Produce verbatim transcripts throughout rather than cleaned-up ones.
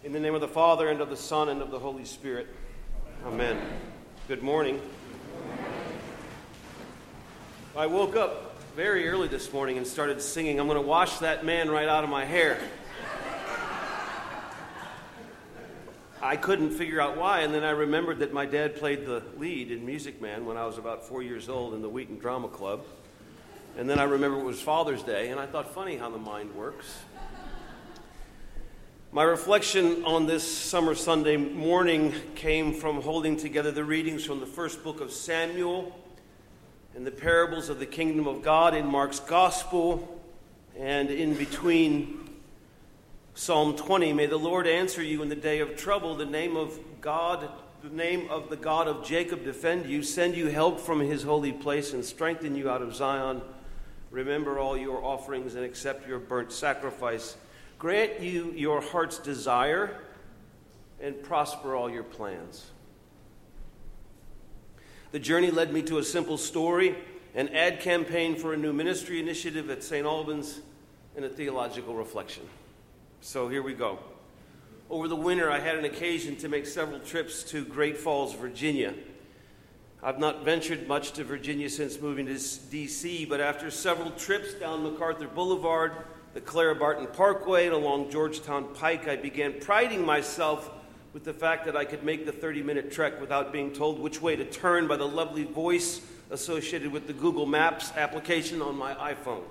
In the name of the Father, and of the Son, and of the Holy Spirit. Amen. Amen. Good morning. I woke up very early this morning and started singing, "I'm going to wash that man right out of my hair." I couldn't figure out why, and then I remembered that my dad played the lead in Music Man when I was about four years old in the Wheaton Drama Club. And then I remember it was Father's Day, and I thought, funny how the mind works. My reflection on this summer Sunday morning came from holding together the readings from the first book of Samuel and the parables of the kingdom of God in Mark's gospel, and in between Psalm twenty, "May the Lord answer you in the day of trouble. The name of God, the name of the God of Jacob defend you, send you help from his holy place and strengthen you out of Zion. Remember all your offerings and accept your burnt sacrifice. Grant you your heart's desire and prosper all your plans." The journey led me to a simple story, an ad campaign for a new ministry initiative at Saint Albans, and a theological reflection. So here we go. Over the winter, I had an occasion to make several trips to Great Falls, Virginia. I've not ventured much to Virginia since moving to D C, but after several trips down MacArthur Boulevard, the Clara Barton Parkway, and along Georgetown Pike, I began priding myself with the fact that I could make the thirty-minute trek without being told which way to turn by the lovely voice associated with the Google Maps application on my iPhone.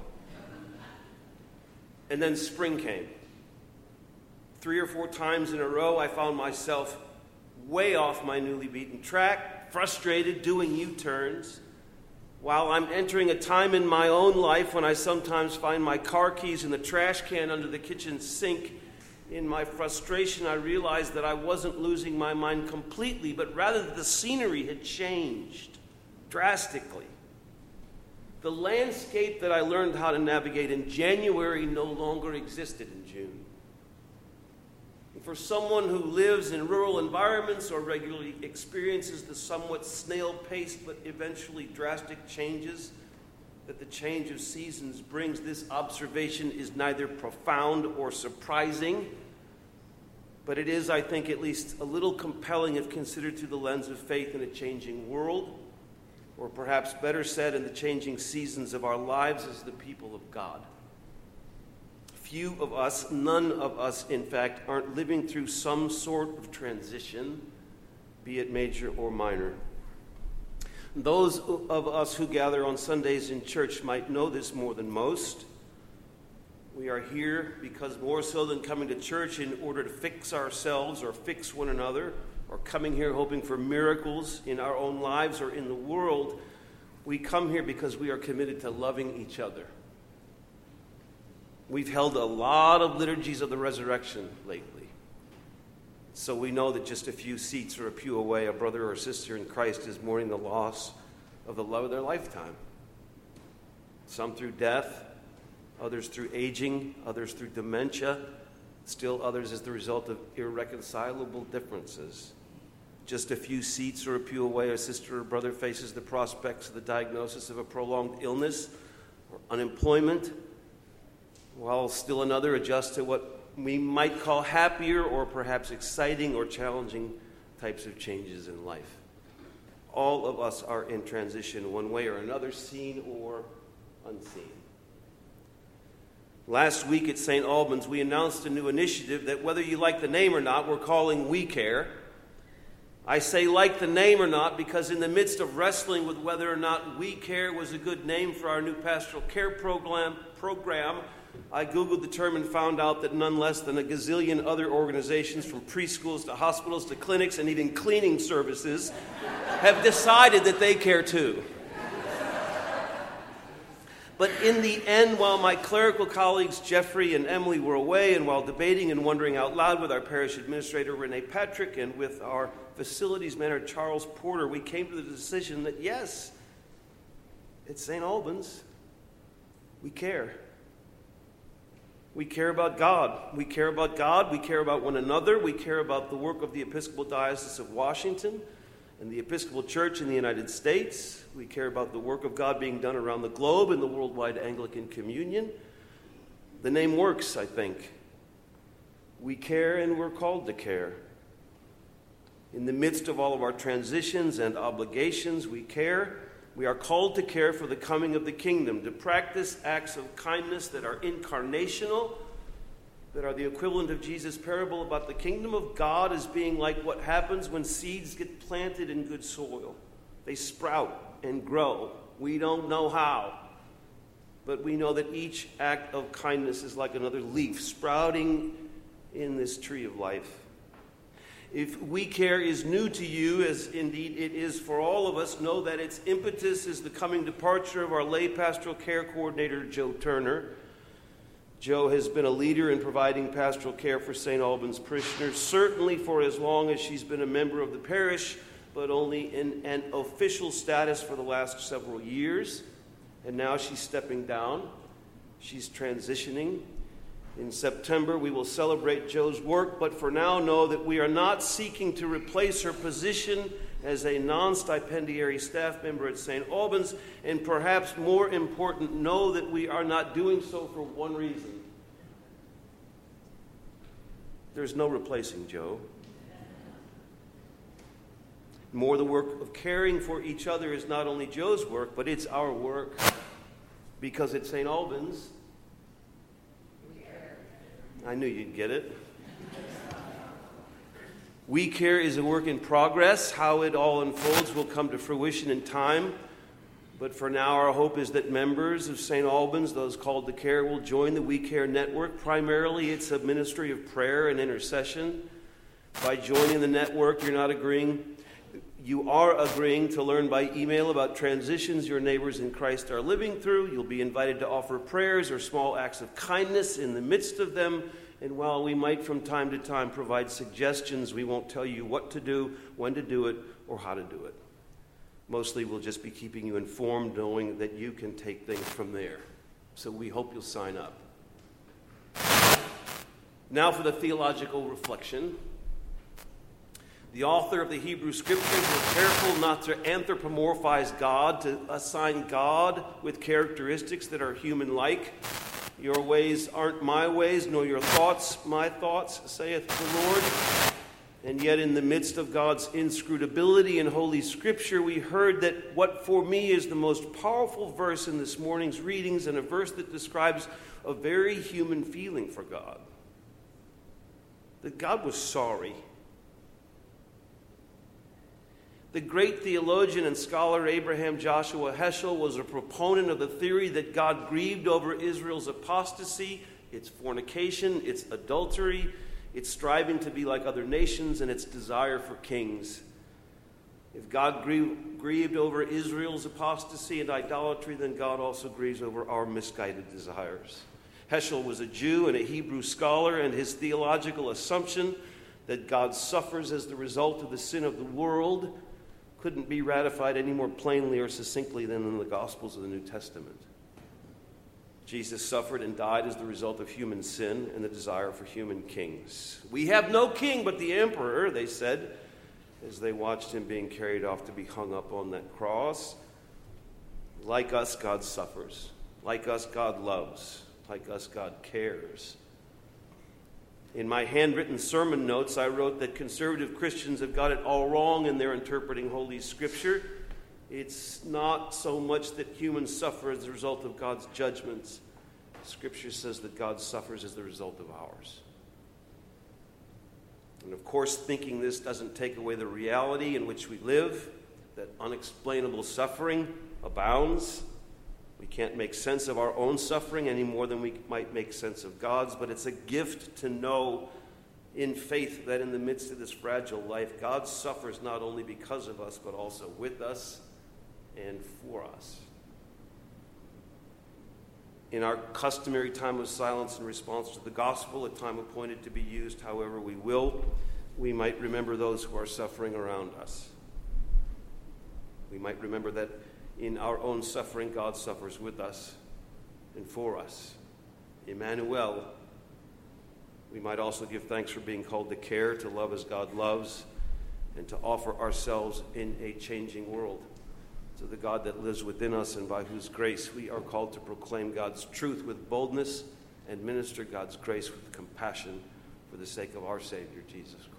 And then spring came. Three or four times in a row, I found myself way off my newly beaten track, frustrated, doing U-turns, while I'm entering a time in my own life when I sometimes find my car keys in the trash can under the kitchen sink. In my frustration, I realized that I wasn't losing my mind completely, but rather that the scenery had changed drastically. The landscape that I learned how to navigate in January no longer existed in June. And for someone who lives in rural environments or regularly experiences the somewhat snail-paced but eventually drastic changes that the change of seasons brings, this observation is neither profound or surprising, but it is, I think, at least a little compelling if considered through the lens of faith in a changing world, or perhaps better said, in the changing seasons of our lives as the people of God. Few of us, none of us, in fact, aren't living through some sort of transition, be it major or minor. Those of us who gather on Sundays in church might know this more than most. We are here because more so than coming to church in order to fix ourselves or fix one another, or coming here hoping for miracles in our own lives or in the world, we come here because we are committed to loving each other. We've held a lot of liturgies of the resurrection lately, so we know that just a few seats or a pew away, a brother or sister in Christ is mourning the loss of the love of their lifetime. Some through death, others through aging, others through dementia, still others as the result of irreconcilable differences. Just a few seats or a pew away, a sister or brother faces the prospects of the diagnosis of a prolonged illness or unemployment, while still another adjusts to what we might call happier or perhaps exciting or challenging types of changes in life. All of us are in transition one way or another, seen or unseen. Last week at Saint Albans, we announced a new initiative that, whether you like the name or not, we're calling We Care. I say like the name or not because in the midst of wrestling with whether or not We Care was a good name for our new pastoral care program, program I Googled the term and found out that none less than a gazillion other organizations, from preschools to hospitals to clinics and even cleaning services, have decided that they care too. But in the end, while my clerical colleagues Jeffrey and Emily were away, and while debating and wondering out loud with our parish administrator Renee Patrick and with our facilities manager Charles Porter, we came to the decision that yes, at Saint Albans, we care. We care about God. We care about God. We care about one another. We care about the work of the Episcopal Diocese of Washington and the Episcopal Church in the United States. We care about the work of God being done around the globe in the worldwide Anglican Communion. The name works, I think. We care and we're called to care. In the midst of all of our transitions and obligations, we care. We are called to care for the coming of the kingdom, to practice acts of kindness that are incarnational, that are the equivalent of Jesus' parable about the kingdom of God as being like what happens when seeds get planted in good soil. They sprout and grow. We don't know how, but we know that each act of kindness is like another leaf sprouting in this tree of life. If We Care is new to you, as indeed it is for all of us, know that its impetus is the coming departure of our lay pastoral care coordinator, Joe Turner. Joe has been a leader in providing pastoral care for Saint Albans parishioners, certainly for as long as she's been a member of the parish, but only in an official status for the last several years. And now she's stepping down. She's transitioning. In September, we will celebrate Joe's work, but for now, know that we are not seeking to replace her position as a non-stipendiary staff member at Saint Albans, and perhaps more important, know that we are not doing so for one reason. There's no replacing Joe. More, the work of caring for each other is not only Joe's work, but it's our work, because at Saint Albans, I knew you'd get it. We Care is a work in progress. How it all unfolds will come to fruition in time. But for now, our hope is that members of Saint Albans, those called to care, will join the We Care network. Primarily, it's a ministry of prayer and intercession. By joining the network, you're not agreeing. You are agreeing to learn by email about transitions your neighbors in Christ are living through. You'll be invited to offer prayers or small acts of kindness in the midst of them. And while we might from time to time provide suggestions, we won't tell you what to do, when to do it, or how to do it. Mostly we'll just be keeping you informed, knowing that you can take things from there. So we hope you'll sign up. Now for the theological reflection. The author of the Hebrew Scriptures was careful not to anthropomorphize God, to assign God with characteristics that are human-like. Your ways aren't my ways, nor your thoughts my thoughts, saith the Lord. And yet in the midst of God's inscrutability in Holy Scripture, we heard that what for me is the most powerful verse in this morning's readings, and a verse that describes a very human feeling for God. That God was sorry. The great theologian and scholar Abraham Joshua Heschel was a proponent of the theory that God grieved over Israel's apostasy, its fornication, its adultery, its striving to be like other nations, and its desire for kings. If God grieved, grieved over Israel's apostasy and idolatry, then God also grieves over our misguided desires. Heschel was a Jew and a Hebrew scholar, and his theological assumption that God suffers as the result of the sin of the world couldn't be ratified any more plainly or succinctly than in the Gospels of the New Testament. Jesus suffered and died as the result of human sin and the desire for human kings. We have no king but the emperor, they said, as they watched him being carried off to be hung up on that cross. Like us, God suffers. Like us, God loves. Like us, God cares. In my handwritten sermon notes, I wrote that conservative Christians have got it all wrong in their interpreting Holy Scripture. It's not so much that humans suffer as a result of God's judgments. Scripture says that God suffers as the result of ours. And of course, thinking this doesn't take away the reality in which we live, that unexplainable suffering abounds. We can't make sense of our own suffering any more than we might make sense of God's, but it's a gift to know in faith that in the midst of this fragile life, God suffers not only because of us, but also with us and for us. In our customary time of silence in response to the gospel, a time appointed to be used however we will, we might remember those who are suffering around us. We might remember that in our own suffering, God suffers with us and for us. Emmanuel. We might also give thanks for being called to care, to love as God loves, and to offer ourselves in a changing world to the God that lives within us and by whose grace we are called to proclaim God's truth with boldness and minister God's grace with compassion for the sake of our Savior, Jesus Christ.